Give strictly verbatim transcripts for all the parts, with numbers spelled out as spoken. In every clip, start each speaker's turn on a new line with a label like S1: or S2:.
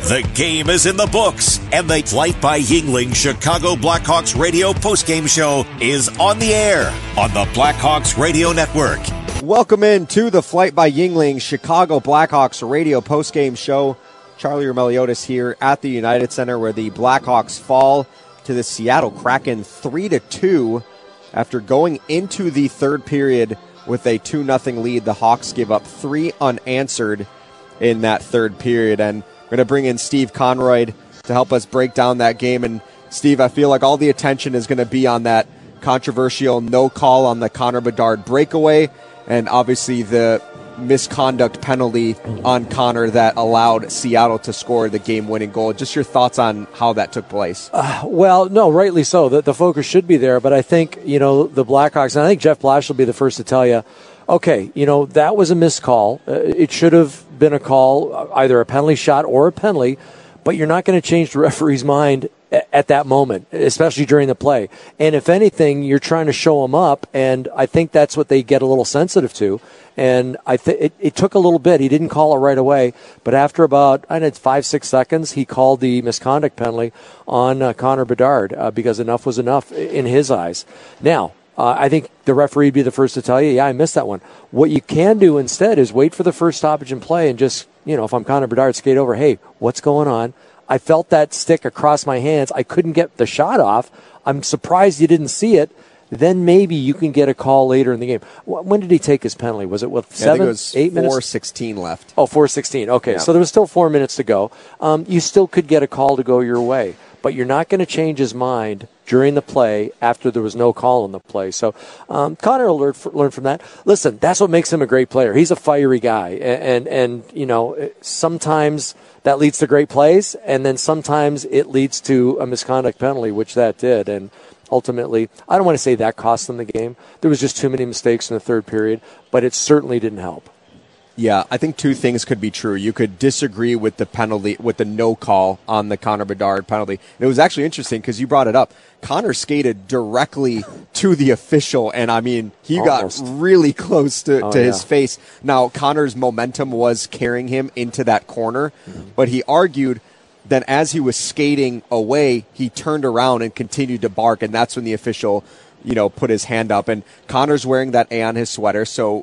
S1: The game is in the books, and the Flight by Yuengling Chicago Blackhawks radio postgame show is on the air on the Blackhawks Radio Network.
S2: Welcome in to the Flight by Yuengling Chicago Blackhawks radio postgame show. Charlie Roumeliotis here at the United Center, where the Blackhawks fall to the Seattle Kraken three to two after going into the third period with a two nothing lead. The Hawks give up three unanswered in that third period, and we're going to bring in Steve Conroy to help us break down that game. And Steve, I feel like all the attention is going to be on that controversial no call on the Connor Bedard breakaway, and obviously the misconduct penalty on Connor that allowed Seattle to score the game-winning goal. Just your thoughts on how that took place.
S3: Uh, well, no, rightly so. The, the focus should be there, but I think, you know, the Blackhawks, and I think Jeff Blash will be the first to tell you, okay, you know, that was a missed call. Uh, it should have been a call, either a penalty shot or a penalty, but you're not going to change the referee's mind at, at that moment, especially during the play. And if anything, you're trying to show him up, and I think that's what they get a little sensitive to. And I think it, it took a little bit. He didn't call it right away, but after about, I don't know, five, six seconds, he called the misconduct penalty on uh, Connor Bedard uh, because enough was enough in his eyes. Now, Uh, I think the referee would be the first to tell you, yeah, I missed that one. What you can do instead is wait for the first stoppage in play and just, you know, if I'm Connor Bedard, skate over, hey, what's going on? I felt that stick across my hands. I couldn't get the shot off. I'm surprised you didn't see it. Then maybe you can get a call later in the game. When did he take his penalty? Was it with seven,
S2: yeah, I think it was
S3: eight minutes?
S2: four sixteen left.
S3: Oh, four sixteen. Okay, yeah. So there was still four minutes to go. Um, you still could get a call to go your way, but you're not going to change his mind during the play after there was no call in the play. So um, Connor will learn, learn from that. Listen, that's what makes him a great player. He's a fiery guy, and, and, and you know, sometimes that leads to great plays, and then sometimes it leads to a misconduct penalty, which that did. And ultimately, I don't want to say that cost them the game. There was just too many mistakes in the third period, but it certainly didn't help.
S2: Yeah, I think two things could be true. You could disagree with the penalty, with the no call on the Connor Bedard penalty. And it was actually interesting because you brought it up. Connor skated directly to the official, and I mean, he Almost. got really close to, oh, to his yeah. face. Now, Connor's momentum was carrying him into that corner, mm-hmm. but he argued that as he was skating away, he turned around and continued to bark, and that's when the official, you know, put his hand up. And Connor's wearing that A on his sweater, so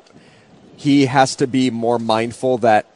S2: he has to be more mindful that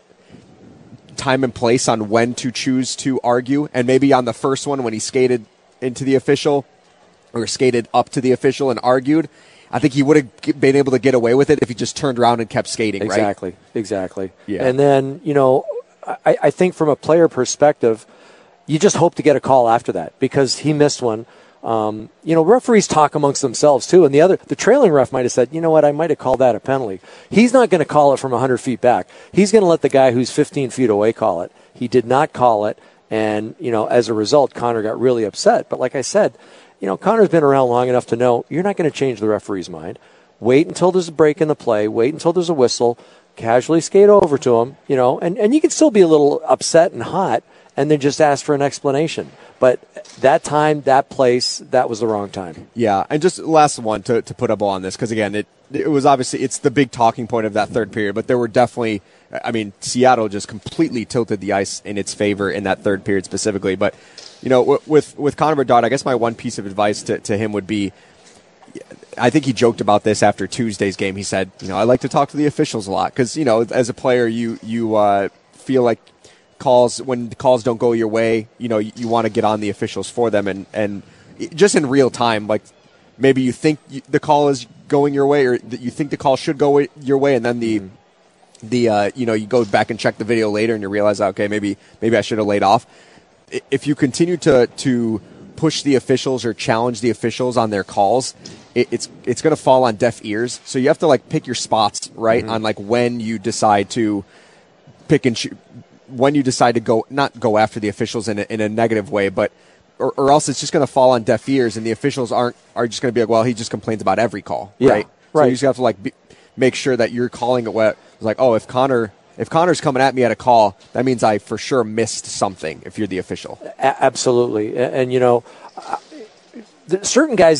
S2: time and place on when to choose to argue. And maybe on the first one when he skated into the official or skated up to the official and argued, I think he would have been able to get away with it if he just turned around and kept skating,
S3: exactly,
S2: right?
S3: Exactly, exactly.
S2: Yeah.
S3: And then, you know, I, I think from a player perspective, you just hope to get a call after that because he missed one. Um, you know, referees talk amongst themselves too, and the other, the trailing ref might have said, you know what, I might have called that a penalty. He's not going to call it from one hundred feet back. He's going to let the guy who's fifteen feet away call it. He did not call it, and, you know, as a result, Connor got really upset. But like I said, you know, Connor's been around long enough to know you're not going to change the referee's mind. Wait until there's a break in the play. Wait until there's a whistle. Casually skate over to him, you know, and, and you can still be a little upset and hot and then just ask for an explanation. But that time, that place, that was the wrong time.
S2: Yeah, and just last one to, to put a bow on this, because again, it it was obviously, it's the big talking point of that third period, but there were definitely, I mean, Seattle just completely tilted the ice in its favor in that third period specifically. But, you know, with, with Connor Bedard, I guess my one piece of advice to, to him would be, I think he joked about this after Tuesday's game. He said, you know, I like to talk to the officials a lot because, you know, as a player, you, you uh, feel like calls, when calls don't go your way, you know, you, you want to get on the officials for them. And, and just in real time, like maybe you think the call is going your way or that you think the call should go your way. And then the, mm-hmm. the uh, you know, you go back and check the video later and you realize, okay, maybe, maybe I should have laid off. If you continue to, to push the officials or challenge the officials on their calls, it, it's, it's going to fall on deaf ears. So you have to like pick your spots, right? Mm-hmm. On like when you decide to pick and choose, when you decide to go, not go after the officials in a, in a negative way, but, or, or else it's just going to fall on deaf ears and the officials aren't, are just going to be like, well, he just complains about every call,
S3: yeah,
S2: right?
S3: right.
S2: So you just have to like be, make sure that you're calling it what, it's like, oh, if Connor, if Connor's coming at me at a call, that means I for sure missed something if you're the official.
S3: A- absolutely. And, and, you know, uh, certain guys get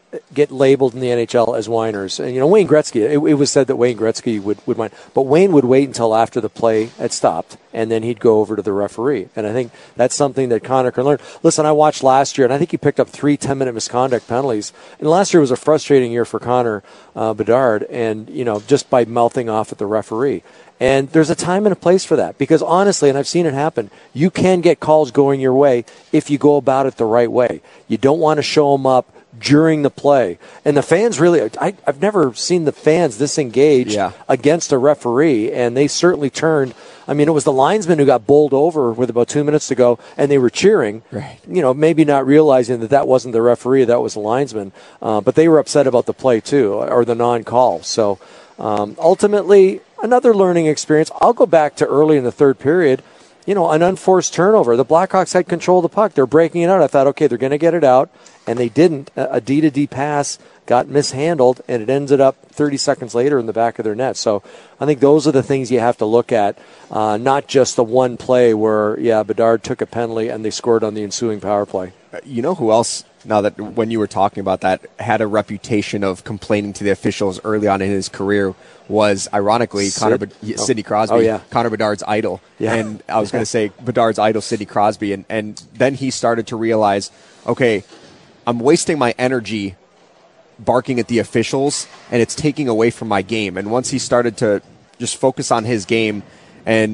S3: get labeled in the N H L as whiners. And, you know, Wayne Gretzky, it, it was said that Wayne Gretzky would, would whine. But Wayne would wait until after the play had stopped, and then he'd go over to the referee. And I think that's something that Connor can learn. Listen, I watched last year, and I think he picked up three ten-minute misconduct penalties. And last year was a frustrating year for Connor uh, Bedard, and, you know, just by mouthing off at the referee. And there's a time and a place for that because, honestly, and I've seen it happen, you can get calls going your way if you go about it the right way. You don't want to show them up during the play. And the fans really, I, I've never seen the fans this engaged
S2: yeah.
S3: against a referee, and they certainly turned. I mean, it was the linesman who got bowled over with about two minutes to go, and they were cheering,
S2: right.
S3: you know, maybe not realizing that that wasn't the referee, that was the linesman. Uh, but they were upset about the play, too, or the non-call. So um, ultimately, another learning experience. I'll go back to early in the third period. You know, an unforced turnover. The Blackhawks had control of the puck. They're breaking it out. I thought, okay, they're going to get it out, and they didn't. A D-to-D pass got mishandled, and it ended up thirty seconds later in the back of their net. So I think those are the things you have to look at, uh, not just the one play where, yeah, Bedard took a penalty and they scored on the ensuing power play.
S2: You know who else, now that when you were talking about that, had a reputation of complaining to the officials early on in his career was, ironically,
S3: Sid?
S2: Connor Be-
S3: oh.
S2: Sidney Crosby,
S3: oh, yeah.
S2: Connor Bedard's idol.
S3: Yeah.
S2: And I was going to say Bedard's idol, Sidney Crosby. And, and then he started to realize, okay, I'm wasting my energy barking at the officials, and it's taking away from my game. And once he started to just focus on his game and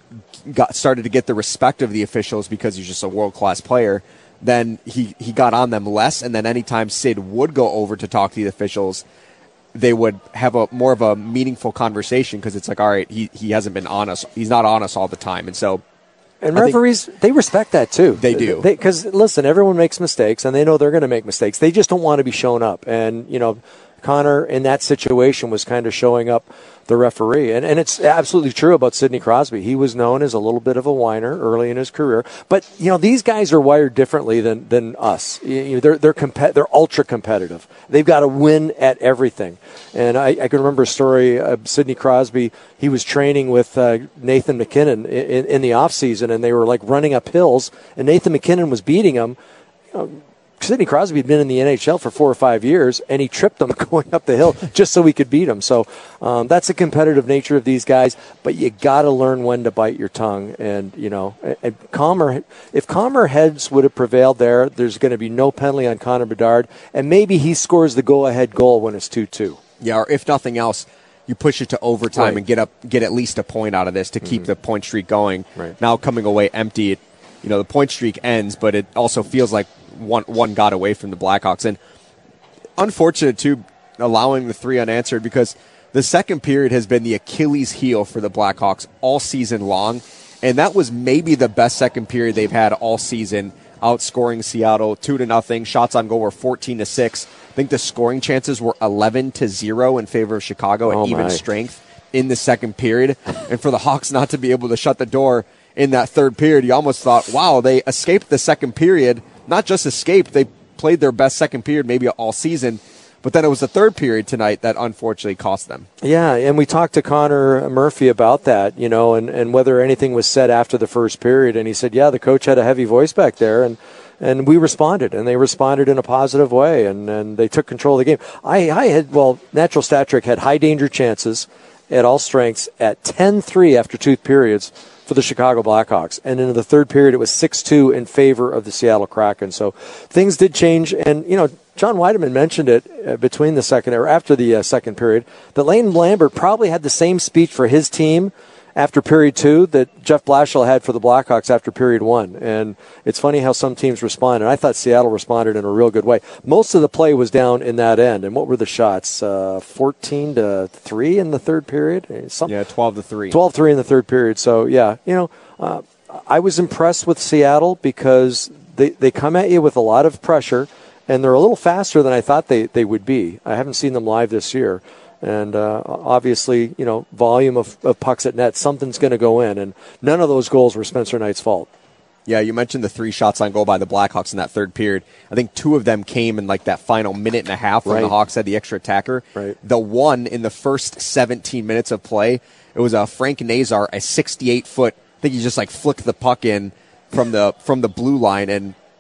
S2: got started to get the respect of the officials because he's just a world-class player, then he, he got on them less. And then anytime Sid would go over to talk to the officials, they would have a more of a meaningful conversation because it's like, all right, he, he hasn't been on us. He's not on us all the time. And so,
S3: and referees, they respect that too.
S2: They do.
S3: Because, listen, everyone makes mistakes, and they know they're going to make mistakes. They just don't want to be shown up. And, you know, Connor in that situation was kind of showing up the referee. And, and it's absolutely true about Sidney Crosby. He was known as a little bit of a whiner early in his career. But, you know, these guys are wired differently than, than us. You know, they're, they're, comp- they're ultra competitive. They've got to win at everything. And I, I can remember a story of Sidney Crosby. He was training with uh, Nathan MacKinnon in, in the offseason, and they were like running up hills, and Nathan MacKinnon was beating him. You know, Sidney Crosby had been in the N H L for four or five years, and he tripped him going up the hill just so he could beat him. So um, that's the competitive nature of these guys. But you got to learn when to bite your tongue. And you know, and calmer. If calmer heads would have prevailed there, there's going to be no penalty on Connor Bedard, and maybe he scores the go-ahead goal when it's two two.
S2: Yeah, or if nothing else, you push it to overtime
S3: right.
S2: and get up, get at least a point out of this to keep mm-hmm. the point streak going.
S3: Right.
S2: Now coming away empty, it, you know, the point streak ends, but it also feels like one one got away from the Blackhawks. And unfortunate, too, allowing the three unanswered, because the second period has been the Achilles heel for the Blackhawks all season long. And that was maybe the best second period they've had all season, outscoring Seattle two to nothing. Shots on goal were fourteen to six. I think the scoring chances were eleven to zero in favor of Chicago at
S3: oh
S2: even
S3: my.
S2: strength in the second period. And for the Hawks not to be able to shut the door in that third period, you almost thought, wow, they escaped the second period. Not just escaped, they played their best second period maybe all season. But then it was the third period tonight that unfortunately cost them.
S3: Yeah, and we talked to Connor Murphy about that, you know, and, and whether anything was said after the first period. And he said, yeah, the coach had a heavy voice back there, and and we responded, and they responded in a positive way, and, and they took control of the game. I, I had, well, Natural Stat Trick had high danger chances at all strengths at ten three after two periods for the Chicago Blackhawks. And in the third period, it was six two in favor of the Seattle Kraken. So things did change. And, you know, John Weideman mentioned it uh, between the second or after the uh, second period that Lane Lambert probably had the same speech for his team after period two that Jeff Blashill had for the Blackhawks after period one. And it's funny how some teams respond. And I thought Seattle responded in a real good way. Most of the play was down in that end. And what were the shots? Uh, fourteen to three in the third period? Something.
S2: Yeah, twelve to three.
S3: twelve three in the third period. So, yeah, you know, uh, I was impressed with Seattle because they, they come at you with a lot of pressure, and they're a little faster than I thought they, they would be. I haven't seen them live this year. And uh, obviously, you know, volume of, of pucks at net, something's going to go in. And none of those goals were Spencer Knight's fault.
S2: Yeah, you mentioned the three shots on goal by the Blackhawks in that third period. I think two of them came in like that final minute and a half when
S3: right.
S2: the Hawks had the extra attacker.
S3: Right.
S2: The one in the first seventeen minutes of play, it was a Frank Nazar, a sixty-eight foot. I think he just like flicked the puck in from the from the blue line, and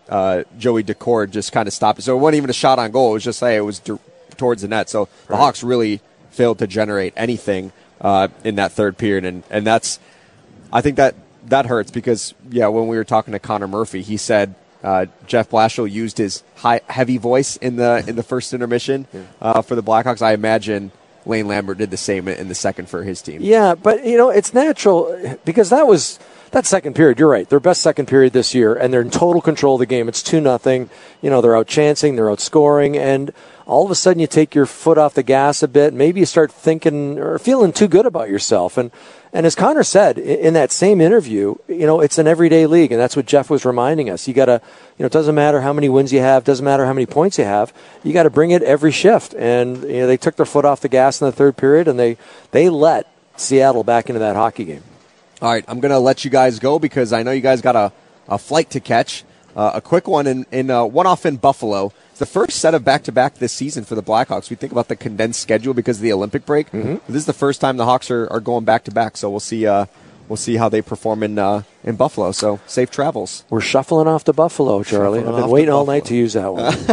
S2: uh, Joey Decord just kind of stopped it. So it wasn't even a shot on goal. It was just, hey, it was d- towards the net. So the right. Hawks really failed to generate anything uh, in that third period. And, and that's, I think that that hurts because, yeah, when we were talking to Connor Murphy, he said uh, Jeff Blashill used his high, heavy voice in the in the first intermission yeah. uh, for the Blackhawks. I imagine Lane Lambert did the same in the second for his team.
S3: Yeah, but, you know, it's natural because that was that second period. You're right. Their best second period this year, and they're in total control of the game. It's two nothing. You know, they're out chancing, they're out scoring, and all of a sudden you take your foot off the gas a bit. Maybe you start thinking or feeling too good about yourself. And and as Connor said in that same interview, you know, it's an everyday league, and that's what Jeff was reminding us. You got to, you know, it doesn't matter how many wins you have, doesn't matter how many points you have. You got to bring it every shift. And you know, they took their foot off the gas in the third period, and they they let Seattle back into that hockey game.
S2: All right, I'm going to let you guys go because I know you guys got a, a flight to catch. Uh, a quick one in, in uh, one off in Buffalo. It's the first set of back-to-back this season for the Blackhawks. We think about the condensed schedule because of the Olympic break. Mm-hmm. This is the first time the Hawks are, are going back-to-back, so we'll see uh, we'll see how they perform in uh, in Buffalo. So safe travels.
S3: We're shuffling off to Buffalo, Charlie. Shuffling I've been waiting all night to use that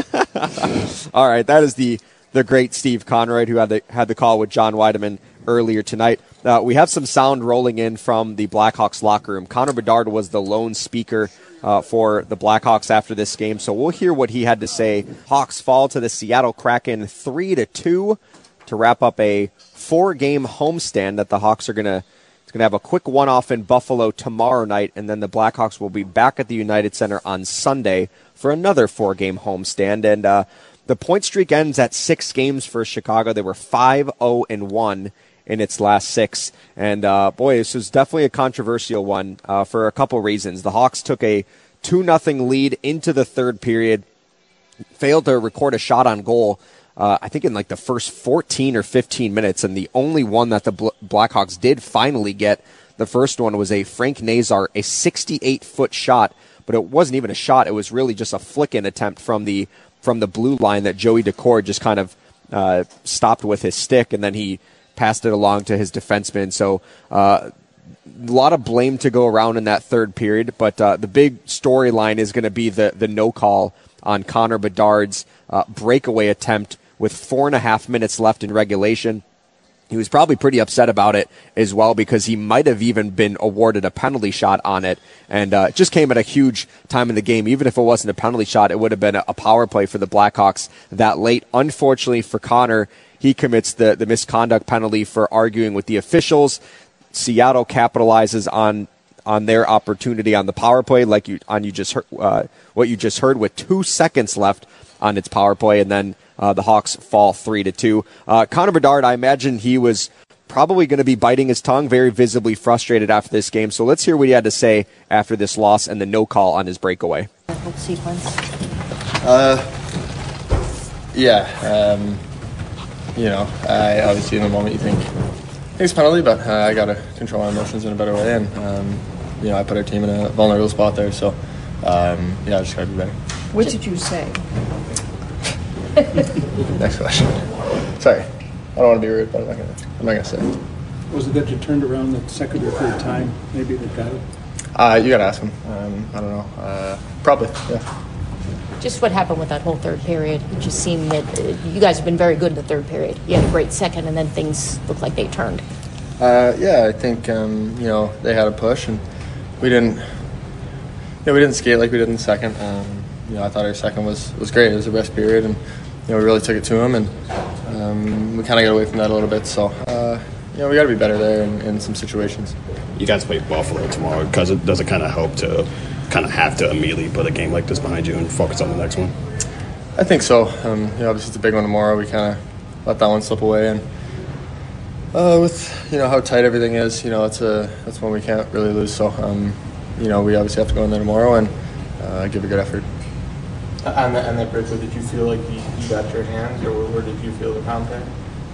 S3: one.
S2: All right, that is the the great Steve Conroy who had the, had the call with John Weideman earlier tonight. Uh, we have some sound rolling in from the Blackhawks locker room. Connor Bedard was the lone speaker uh, for the Blackhawks after this game, so we'll hear what he had to say. Hawks fall to the Seattle Kraken three to two to wrap up a four-game homestand that the Hawks are going to going to have a quick one-off in Buffalo tomorrow night, and then the Blackhawks will be back at the United Center on Sunday for another four-game homestand. And uh, the point streak ends at six games for Chicago. They were five oh and one in its last six. And, uh, boy, this was definitely a controversial one uh, for a couple reasons. The Hawks took a two nothing lead into the third period, failed to record a shot on goal, uh, I think in like the first fourteen or fifteen minutes, and the only one that the Bl- Blackhawks did finally get, the first one was a Frank Nazar, a sixty-eight foot shot, but it wasn't even a shot. It was really just a flick-in attempt from the from the blue line that Joey Decord just kind of uh, stopped with his stick, and then he passed it along to his defenseman. So uh, a lot of blame to go around in that third period, but uh, the big storyline is going to be the, the no call on Connor Bedard's uh, breakaway attempt with four and a half minutes left in regulation. He was probably pretty upset about it as well because he might have even been awarded a penalty shot on it, and uh, it just came at a huge time in the game. Even if it wasn't a penalty shot, it would have been a power play for the Blackhawks that late. Unfortunately for Connor, he commits the, the misconduct penalty for arguing with the officials. Seattle capitalizes on on their opportunity on the power play, like you on you just heard, uh, what you just heard, with two seconds left on its power play, and then uh, the Hawks fall three to two. Uh, Connor Bedard, I imagine he was probably going to be biting his tongue, very visibly frustrated after this game. So let's hear what he had to say after this loss and the no call on his breakaway.
S4: Sequence.
S5: Uh, yeah. Um, You know, I obviously in the moment you think it's penalty, but uh, I got to control my emotions in a better way, and um, you know I put our team in a vulnerable spot there. So um, yeah, I just got to be better.
S4: What did you say?
S5: Next question. Sorry, I don't want to be rude, but I'm not gonna. I'm not gonna say.
S6: Was it that you turned around the second or third time? Maybe that got it.
S5: Uh, you got to ask him. Um, I don't know. Uh, probably. Yeah.
S4: Just what happened with that whole third period? It just seemed that uh, you guys have been very good in the third period. You had a great second, and then things looked like they turned.
S5: Uh, yeah, I think um, you know they had a push, and we didn't. Yeah, we didn't skate like we did in the second. Um, you know, I thought our second was, was great. It was the best period, and you know we really took it to them, and um, we kind of got away from that a little bit. So uh, you know we got to be better there in, in some situations.
S7: You guys play Buffalo tomorrow, because it does it kind of help to kind of have to immediately put a game like this behind you and focus on the next one?
S5: I think so. Um, you know, obviously it's a big one tomorrow. We kind of let that one slip away, and uh, with you know how tight everything is, you know that's a that's one we can't really lose. So um, you know we obviously have to go in there tomorrow and uh, give a good effort.
S8: On that, on that breakaway, did you feel like you, you got your hands, or where did you feel the contact?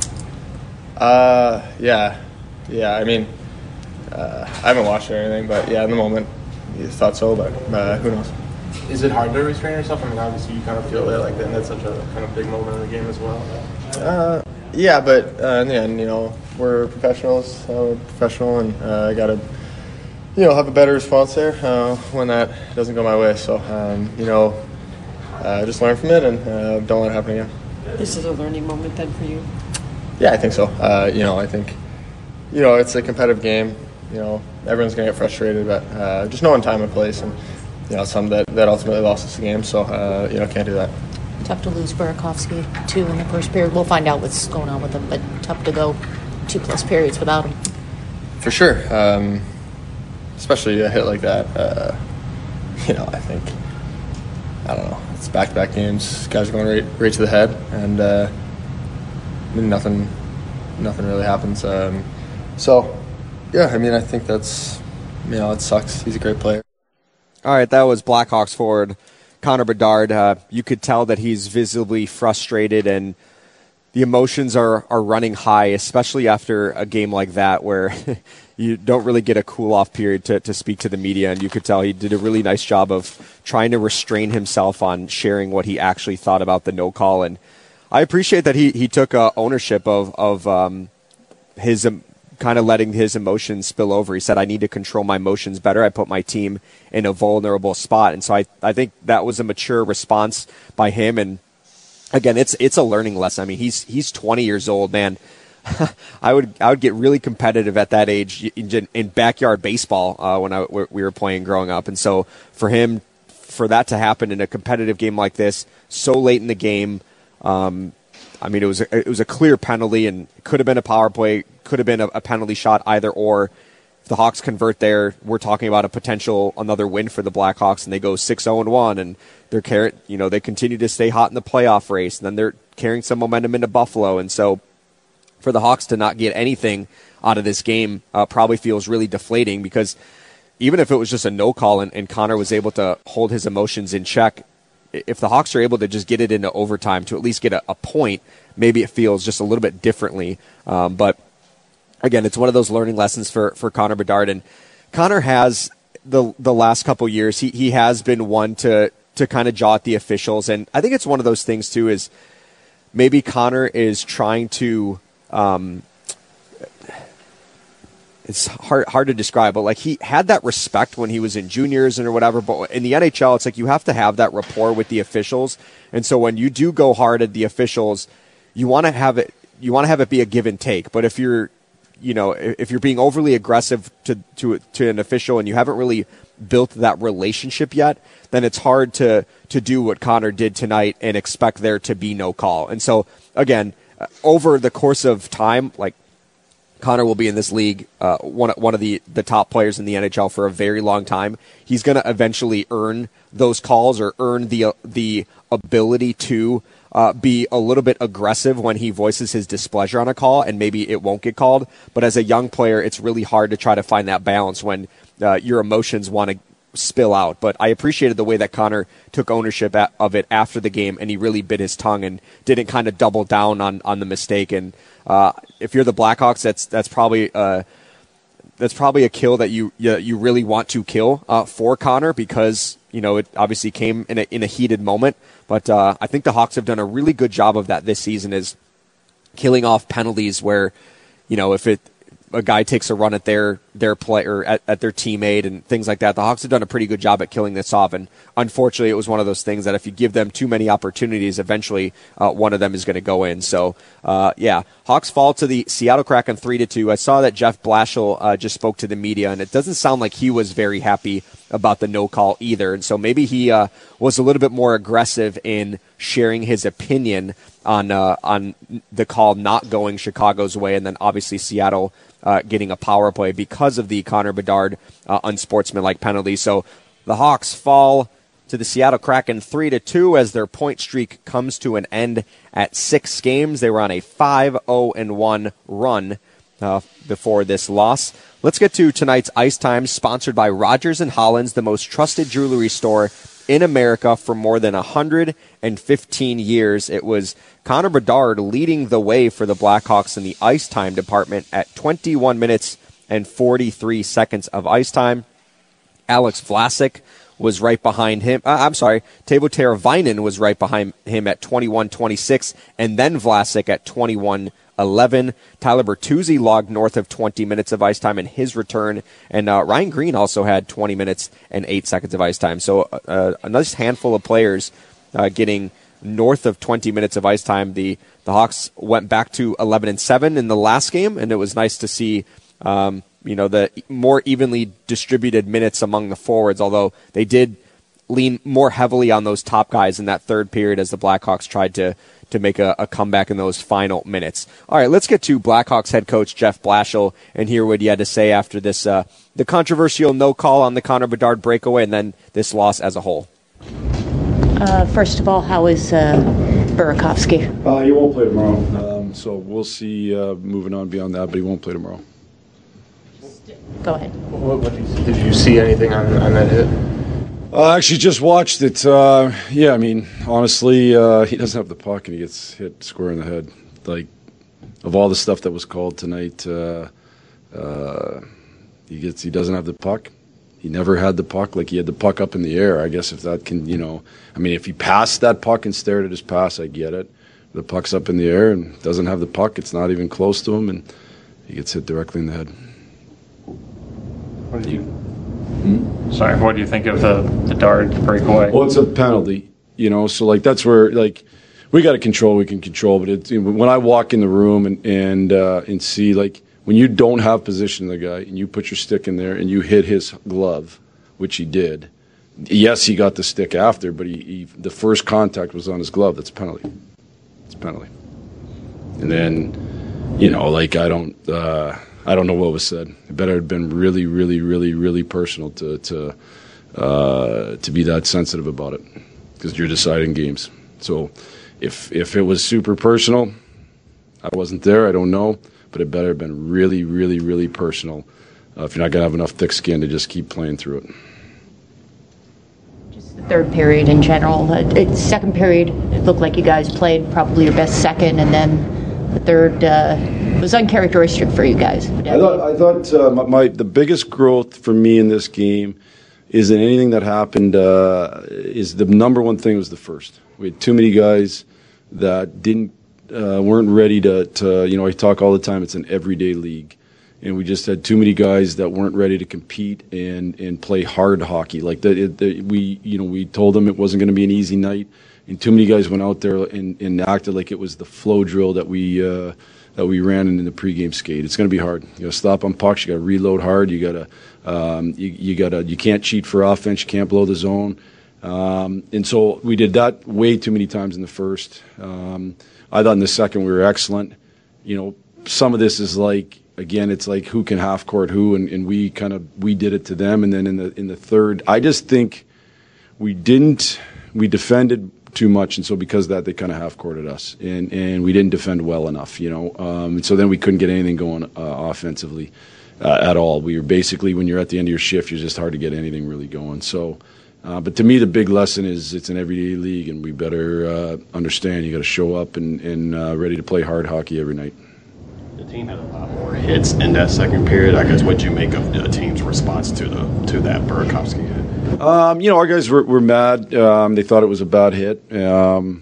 S5: Uh, yeah, yeah. I mean, uh, I haven't watched it or anything, but yeah, in the moment, you thought so, but uh, who knows?
S8: Is it hard to restrain yourself? I mean, obviously you kind of feel it like that, and that's such a kind of big moment in the game as well.
S5: Uh, yeah, but uh, in the end, you know, we're professionals. I'm a professional, and uh, I gotta, you you know, have a better response there uh, when that doesn't go my way. So, um, you know, uh, just learn from it and uh, don't let it happen again.
S9: This is a learning moment then for you?
S5: Yeah, I think so. Uh, you know, I think, you know, it's a competitive game. You know, everyone's going to get frustrated, but uh, just knowing time and place, and, you know, some that, that ultimately lost us the game. So, uh, you know, can't do that.
S4: Tough to lose Burakovsky, too, in the first period. We'll find out what's going on with him, but tough to go two-plus periods without him.
S5: For sure. Um, especially a hit like that. Uh, you know, I think, I don't know, it's back-to-back games. Guys are going right, right to the head, and uh, I mean, nothing, nothing really happens. Um, so, yeah, I mean, I think that's, you know, it sucks. He's a great player.
S2: All right, that was Blackhawks forward Connor Bedard. Uh, you could tell that he's visibly frustrated, and the emotions are, are running high, especially after a game like that where you don't really get a cool-off period to, to speak to the media, and you could tell he did a really nice job of trying to restrain himself on sharing what he actually thought about the no call. And I appreciate that he, he took uh, ownership of, of um, his um, kind of letting his emotions spill over. He said, I need to control my emotions better. I put my team in a vulnerable spot. And so I, I think that was a mature response by him. And again, it's it's a learning lesson. I mean, he's he's twenty years old, man. I would I would get really competitive at that age in, in backyard baseball uh, when I, we were playing growing up. And so for him, for that to happen in a competitive game like this, so late in the game, um, I mean, it was a, it was a clear penalty, and it could have been a power play, could have been a, a penalty shot, either or. If the Hawks convert there, we're talking about a potential another win for the Blackhawks, and they go six oh and one, and they're carrying, you know, they continue to stay hot in the playoff race, and then they're carrying some momentum into Buffalo. And so for the Hawks to not get anything out of this game uh, probably feels really deflating, because even if it was just a no call and, and Connor was able to hold his emotions in check, if the Hawks are able to just get it into overtime to at least get a, a point, maybe it feels just a little bit differently. Um, but again, it's one of those learning lessons for, for Connor Bedard. And Connor has the the last couple years, he he has been one to to kind of jaw at the officials. And I think it's one of those things too, is maybe Connor is trying to um, it's hard hard to describe, but like he had that respect when he was in juniors and or whatever. But in the N H L, it's like you have to have that rapport with the officials. And so when you do go hard at the officials, you want to have it. You want to have it be a give and take. But if you're, you know, if you're being overly aggressive to to to an official and you haven't really built that relationship yet, then it's hard to to do what Connor did tonight and expect there to be no call. And so again, over the course of time, like, Connor will be in this league, uh, one one of the, the top players in the N H L for a very long time. He's going to eventually earn those calls, or earn the uh, the ability to uh, be a little bit aggressive when he voices his displeasure on a call, and maybe it won't get called. But as a young player, it's really hard to try to find that balance when uh, your emotions want to spill out. But I appreciated the way that Connor took ownership at, of it after the game, and he really bit his tongue and didn't kind of double down on, on the mistake. And uh, if you're the Blackhawks, that's that's probably uh, that's probably a kill that you you, you really want to kill uh, for Connor, because you know it obviously came in a in a heated moment. But uh, I think the Hawks have done a really good job of that this season, is killing off penalties where, you know, if it a guy takes a run at their their play or at, at their teammate and things like that. The Hawks have done a pretty good job at killing this off, and unfortunately, it was one of those things that if you give them too many opportunities, eventually uh, one of them is going to go in. So, uh, yeah, Hawks fall to the Seattle Kraken three to two. I saw that Jeff Blashill uh, just spoke to the media, and it doesn't sound like he was very happy about the no call either. And so maybe he uh, was a little bit more aggressive in sharing his opinion on uh, on the call not going Chicago's way, and then obviously Seattle Uh, getting a power play because of the Connor Bedard uh, unsportsmanlike penalty. So the Hawks fall to the Seattle Kraken three to two as their point streak comes to an end at six games. They were on a five oh and one run uh, before this loss. Let's get to tonight's Ice Time, sponsored by Rogers and Hollins, the most trusted jewelry store in America for more than one hundred fifteen years. It was Connor Bedard leading the way for the Blackhawks in the ice time department at twenty-one minutes and forty-three seconds of ice time. Alex Vlasic was right behind him. Uh, I'm sorry, Teuvo Teravainen was right behind him at twenty-one twenty-six, and then Vlasic at twenty-one eleven. Tyler Bertuzzi logged north of twenty minutes of ice time in his return, and uh, Ryan Green also had twenty minutes and eight seconds of ice time. So uh, a nice handful of players uh, getting north of twenty minutes of ice time. The the Hawks went back to eleven and seven in the last game, and it was nice to see um, you know the more evenly distributed minutes among the forwards, although they did lean more heavily on those top guys in that third period as the Blackhawks tried to to make a, a comeback in those final minutes. All right, let's get to Blackhawks head coach Jeff Blashill and hear what he had to say after this uh, the controversial no call on the Connor Bedard breakaway and then this loss as a whole.
S4: Uh, first of all, how is uh, Burakovsky?
S10: Uh, he won't play tomorrow, um, so we'll see uh, moving on beyond that, but he won't play tomorrow.
S4: Go ahead.
S8: What, what did, you, did you see anything on, on that hit?
S10: I uh, actually just watched it. Uh, yeah, I mean, honestly, uh, he doesn't have the puck and he gets hit square in the head. Like, of all the stuff that was called tonight, uh, uh, he gets he doesn't have the puck. He never had the puck. Like, he had the puck up in the air. I guess if that can, you know, I mean, if he passed that puck and stared at his pass, I get it. The puck's up in the air and doesn't have the puck. It's not even close to him, and he gets hit directly in the head.
S11: What did you? Hmm? Sorry, what do you think of the the Dard breakaway?
S10: Well, it's a penalty, you know. So like that's where like we got to control. We can control, but it, when I walk in the room and and uh, and see like when you don't have position of the guy and you put your stick in there and you hit his glove, which he did. Yes, he got the stick after, but he, he the first contact was on his glove. That's a penalty. It's a penalty. And then, you know, like I don't. Uh, I don't know what was said. It better have been really, really, really, really personal to to uh, to be that sensitive about it, because you're deciding games. So, if if it was super personal, I wasn't there. I don't know, but it better have been really, really, really personal. Uh, if you're not gonna have enough thick skin to just keep playing through it.
S4: Just the third period in general. Uh, it, second period, it looked like you guys played probably your best second, and then the third. Uh, It was uncharacteristic for you guys.
S10: I thought, I thought uh, my, my the biggest growth for me in this game is that anything that happened uh, is the number one thing was the first. We had too many guys that didn't uh, weren't ready to, to you know I talk all the time. It's an everyday league, and we just had too many guys that weren't ready to compete and, and play hard hockey. Like the, the, we you know we told them it wasn't going to be an easy night, and too many guys went out there and, and acted like it was the flow drill that we. Uh, that we ran in the pregame skate. It's going to be hard. You got to stop on pucks. You got to reload hard. You got to, um, you, you got to, you can't cheat for offense. You can't blow the zone. Um, and so we did that way too many times in the first. Um, I thought in the second we were excellent. You know, some of this is like, again, it's like who can half court who, and, and we kind of we did it to them. And then in the in the third, I just think we didn't. We defended too much, and so because of that, they kind of half-courted us, and and we didn't defend well enough, you know. Um, and so then we couldn't get anything going uh, offensively uh, at all. We were basically, when you're at the end of your shift, you're just hard to get anything really going. So, uh, but to me, the big lesson is it's an everyday league, and we better uh, understand you got to show up and and uh, ready to play hard hockey every night.
S7: The team had a lot more hits in that second period. I guess what'd you make of the team's response to the to that Burakovsky hit?
S10: Um, you know, our guys were, were mad. Um, they thought it was a bad hit. Um,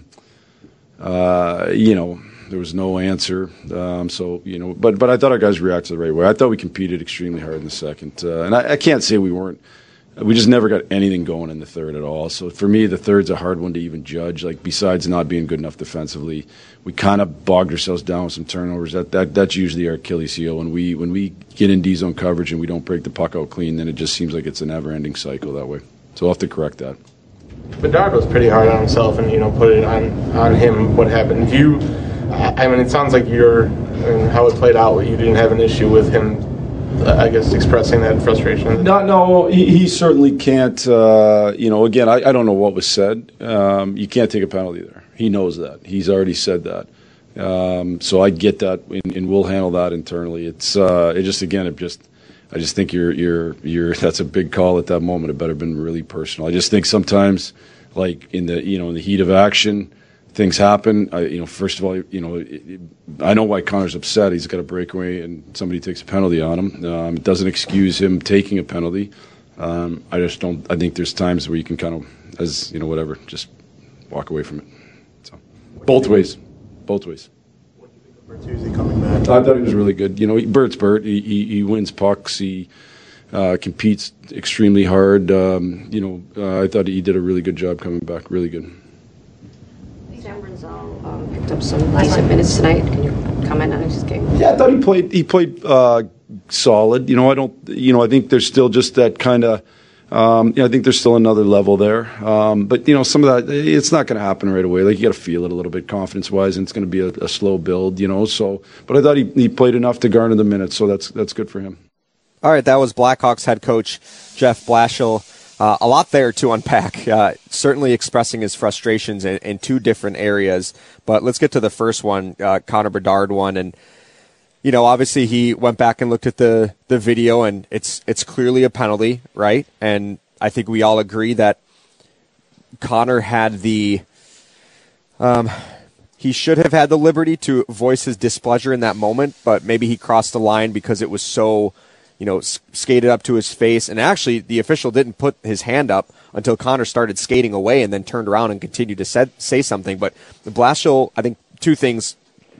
S10: uh, you know, there was no answer. Um, so, you know, but but I thought our guys reacted the right way. I thought we competed extremely hard in the second. Uh, and I, I can't say we weren't. We just never got anything going in the third at all. So for me, the third's a hard one to even judge. Like, besides not being good enough defensively, we kind of bogged ourselves down with some turnovers. That that that's usually our Achilles heel. When we when we get in D zone coverage and we don't break the puck out clean, then it just seems like it's a never-ending cycle that way. So we'll have to correct that.
S8: Bedard was pretty hard on himself, and you know, put it on on him. What happened? Do you? I mean, it sounds like you're, I mean, how it played out. You didn't have an issue with him, I guess, expressing that frustration.
S10: No, no, he, he certainly can't. Uh, you know, again, I, I don't know what was said. Um, you can't take a penalty there. He knows that. He's already said that. Um, so I get that, and, and we'll handle that internally. It's uh, it just again, it just. I just think you're you're you're. That's a big call at that moment. It better have been really personal. I just think sometimes, like in the you know in the heat of action, things happen. I, you know, first of all, you know, it, it, I know why Connor's upset. He's got a breakaway and somebody takes a penalty on him. Um, it doesn't excuse him taking a penalty. Um, I just don't. I think there's times where you can kind of, as you know, whatever, just walk away from it. So, both ways, both ways.
S8: What do you think
S10: Bertuzzi coming back. I thought he was really good. You know, Bert's Bert. He, he, he wins pucks. He uh, competes extremely hard. Um, you know, uh, I thought he did a really good job coming back. Really good.
S12: Sam Rinzel um, picked up some decent minutes tonight. Can you comment on his game?
S10: Yeah, I thought he played. He played uh, solid. You know, I don't. You know, I think there's still just that kind of. Um, you know, I think there's still another level there. Um, but, you know, some of that, it's not going to happen right away. Like, you got to feel it a little bit confidence-wise, and it's going to be a, a slow build, you know. So, but I thought he, he played enough to garner the minutes, so that's that's good for him.
S2: All right, that was Blackhawks head coach Jeff Blashill. Uh, a lot there to unpack, uh, certainly expressing his frustrations in, in two different areas. But let's get to the first one, uh, Connor Bedard one. And, you know, obviously he went back and looked at the, the video, and it's it's clearly a penalty, right? And I think we all agree that Connor had the um, he should have had the liberty to voice his displeasure in that moment, but maybe he crossed the line because it was so, you know, skated up to his face. And actually, the official didn't put his hand up until Connor started skating away and then turned around and continued to say, say something. But Blashill, I think two things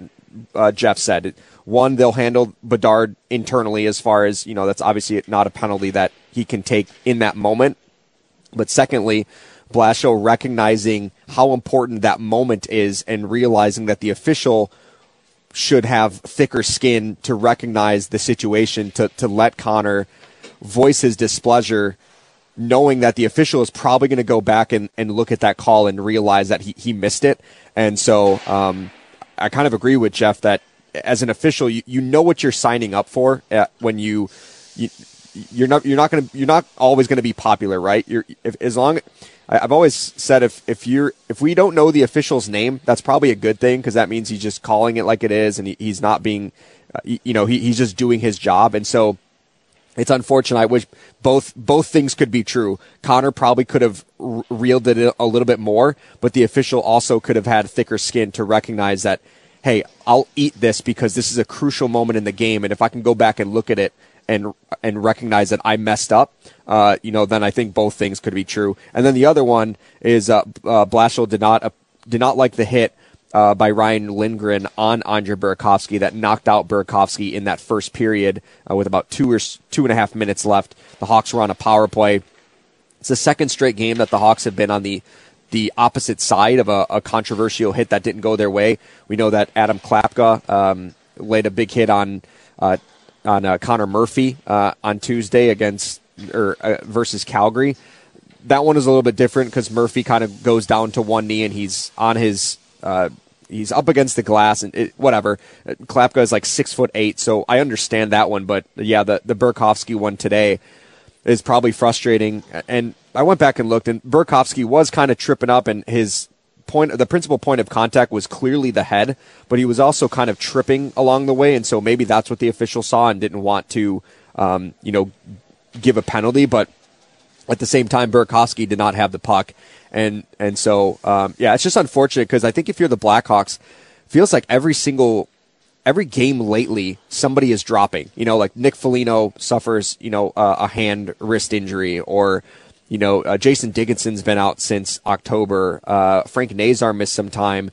S2: uh, Jeff said. One, they'll handle Bedard internally as far as, you know, that's obviously not a penalty that he can take in that moment. But secondly, Blashill recognizing how important that moment is and realizing that the official should have thicker skin to recognize the situation, to, to let Connor voice his displeasure, knowing that the official is probably going to go back and, and look at that call and realize that he, he missed it. And so um, I kind of agree with Jeff that as an official, you, you know what you're signing up for uh, when you, you you're not you're not going to you're not always going to be popular, right? You're if, as long I've always said if if you're if we don't know the official's name, that's probably a good thing because that means he's just calling it like it is, and he, he's not being, uh, you know, he, he's just doing his job. And so it's unfortunate. I wish both both things could be true. Connor probably could have r- reeled it a little bit more, but the official also could have had thicker skin to recognize that, hey, I'll eat this because this is a crucial moment in the game, and if I can go back and look at it and and recognize that I messed up, uh, you know, then I think both things could be true. And then the other one is uh, uh, Blashill did not uh, did not like the hit uh, by Ryan Lindgren on Andre Burakovsky that knocked out Burakovsky in that first period uh, with about two or two and a half minutes left. The Hawks were on a power play. It's the second straight game that the Hawks have been on the the opposite side of a, a controversial hit that didn't go their way. We know that Adam Klapka um, laid a big hit on uh, on uh, Connor Murphy uh, on Tuesday against or uh, versus Calgary. That one is a little bit different because Murphy kind of goes down to one knee and he's on his uh, he's up against the glass and it, whatever. Klapka is like six foot eight, so I understand that one. But yeah, the the Burakovsky one today is probably frustrating. And I went back and looked, and Burakovsky was kind of tripping up, and his point, the principal point of contact was clearly the head, but he was also kind of tripping along the way, and so maybe that's what the official saw and didn't want to, um, you know, give a penalty. But at the same time, Burakovsky did not have the puck, and and so um, yeah, it's just unfortunate because I think if you're the Blackhawks, it feels like every single. Every game lately, somebody is dropping. You know, like Nick Foligno suffers, you know, uh, a hand wrist injury, or, you know, uh, Jason Dickinson's been out since October. Uh, Frank Nazar missed some time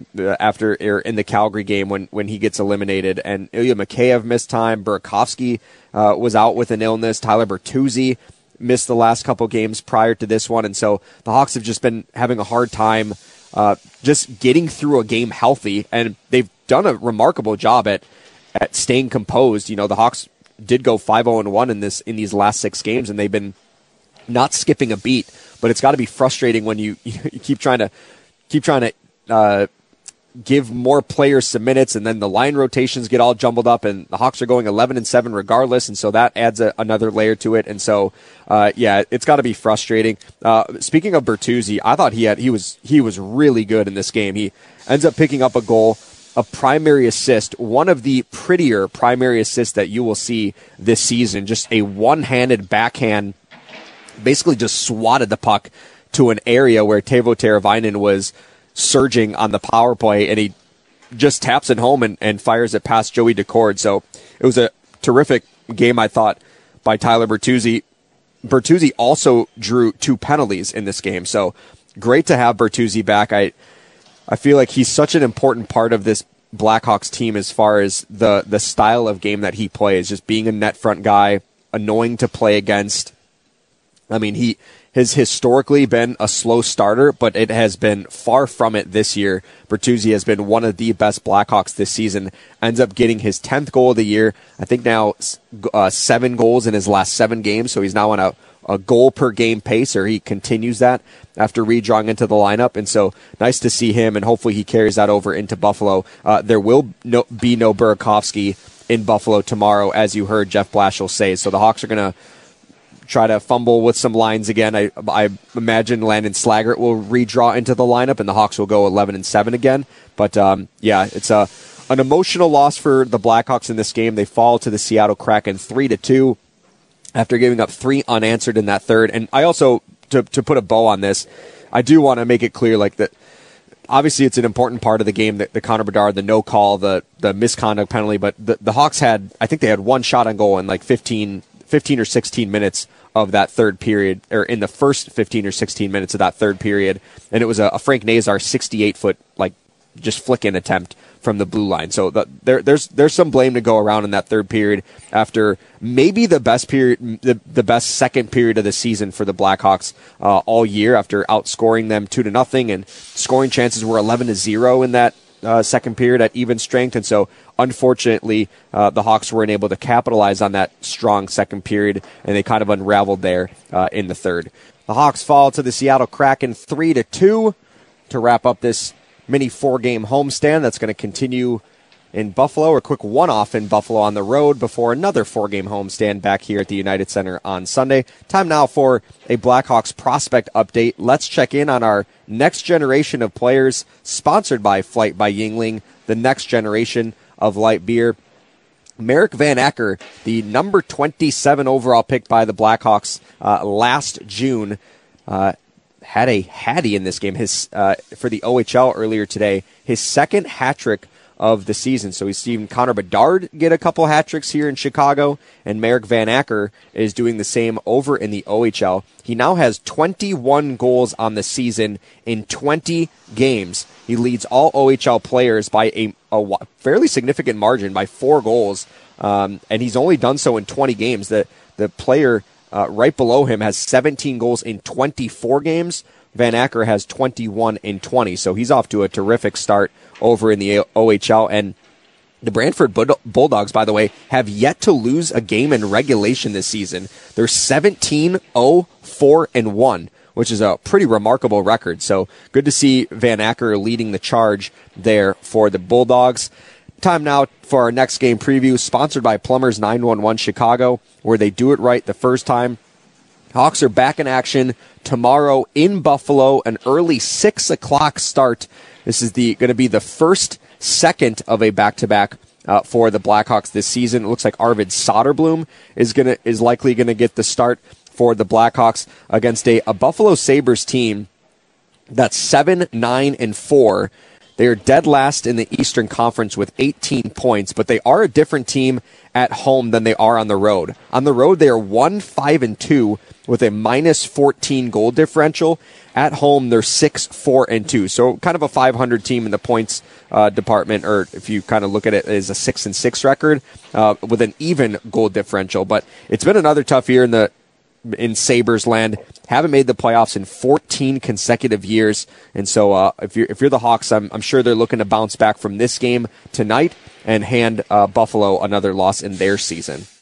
S2: after er, in the Calgary game when, when he gets eliminated, and Ilya Mikheyev missed time. Burakovsky uh, was out with an illness. Tyler Bertuzzi missed the last couple games prior to this one, and so the Hawks have just been having a hard time uh, just getting through a game healthy, and they've done a remarkable job at at staying composed. You know, the Hawks did go five oh and one in this in these last six games, and they've been not skipping a beat. But it's got to be frustrating when you, you keep trying to keep trying to uh, give more players some minutes, and then the line rotations get all jumbled up, and the Hawks are going eleven and seven regardless, and so that adds a, another layer to it. And so, uh, yeah, it's got to be frustrating. Uh, speaking of Bertuzzi, I thought he had he was he was really good in this game. He ends up picking up a goal, a primary assist, one of the prettier primary assists that you will see this season. Just a one-handed backhand, basically just swatted the puck to an area where Teuvo Teravainen was surging on the power play, and he just taps it home and, and fires it past Joey Decord. So it was a terrific game, I thought, by Tyler Bertuzzi. Bertuzzi also drew two penalties in this game, so great to have Bertuzzi back. I I feel like he's such an important part of this Blackhawks team as far as the, the style of game that he plays, just being a net front guy, annoying to play against. I mean, he has historically been a slow starter, but it has been far from it this year. Bertuzzi has been one of the best Blackhawks this season, ends up getting his tenth goal of the year. I think now uh, seven goals in his last seven games, so he's now on a, a goal per game pace, or he continues that after redrawing into the lineup. And so nice to see him, and hopefully he carries that over into Buffalo. Uh, there will no, be no Burakovsky in Buffalo tomorrow, as you heard Jeff Blashill say. So the Hawks are going to try to fumble with some lines again. I I imagine Landon Slaggert will redraw into the lineup, and the Hawks will go eleven and seven again. But um, yeah, it's a an emotional loss for the Blackhawks in this game. They fall to the Seattle Kraken three to two after giving up three unanswered in that third. And I also, to to put a bow on this, I do want to make it clear, like, that obviously it's an important part of the game, the, the Connor Bedard, the no call, the the misconduct penalty. But the the Hawks had, I think they had one shot on goal in like fifteen, fifteen or sixteen minutes of that third period, or in the first fifteen or sixteen minutes of that third period, and it was a, a Frank Nazar sixty-eight foot, like, just flick-in attempt from the blue line. So the, there, there's there's some blame to go around in that third period after maybe the best period, the, the best second period of the season for the Blackhawks uh, all year, after outscoring them two to nothing, and scoring chances were eleven to zero in that Uh, second period at even strength. And so unfortunately uh, the Hawks weren't able to capitalize on that strong second period, and they kind of unraveled there uh, in the third. The Hawks fall to the Seattle Kraken three to two to wrap up this mini four game homestand that's going to continue in Buffalo, or quick one-off in Buffalo on the road before another four-game homestand back here at the United Center on Sunday. Time now for a Blackhawks prospect update. Let's check in on our next generation of players, sponsored by Flight by Yuengling, the next generation of light beer. Merrick Van Acker, the number twenty-seven overall pick by the Blackhawks uh, last June, uh, had a hattie in this game his uh, for the O H L earlier today. His second hat trick of the season. So we've seen Connor Bedard get a couple hat tricks here in Chicago, and Merrick Van Acker is doing the same over in the O H L. He now has twenty-one goals on the season in twenty games. He leads all O H L players by a, a fairly significant margin, by four goals, um, and he's only done so in twenty games. The, the player uh, right below him has seventeen goals in twenty-four games. Van Acker has twenty-one in twenty, so he's off to a terrific start over in the O H L. And the Brantford Bulldogs, by the way, have yet to lose a game in regulation this season. They're seventeen oh four and one, which is a pretty remarkable record. So good to see Van Acker leading the charge there for the Bulldogs. Time now for our next game preview, sponsored by Plumbers nine one one Chicago, where they do it right the first time. Hawks are back in action tomorrow in Buffalo, an early six o'clock start. This is the going to be the first second of a back-to-back uh, for the Blackhawks this season. It looks like Arvid Soderblom is gonna is likely going to get the start for the Blackhawks against a, a Buffalo Sabres team that's seven, nine, and four. They are dead last in the Eastern Conference with eighteen points, but they are a different team at home than they are on the road. On the road, they are one, five, and two with a minus fourteen goal differential. At home, they're six, four, and two. So kind of a five hundred team in the points uh, department, or if you kind of look at it as a six and six record uh, with an even goal differential. But it's been another tough year in the in Sabres land. Haven't made the playoffs in fourteen consecutive years, and so uh, if you're if you're the Hawks, I'm I'm sure they're looking to bounce back from this game tonight and hand uh, Buffalo another loss in their season.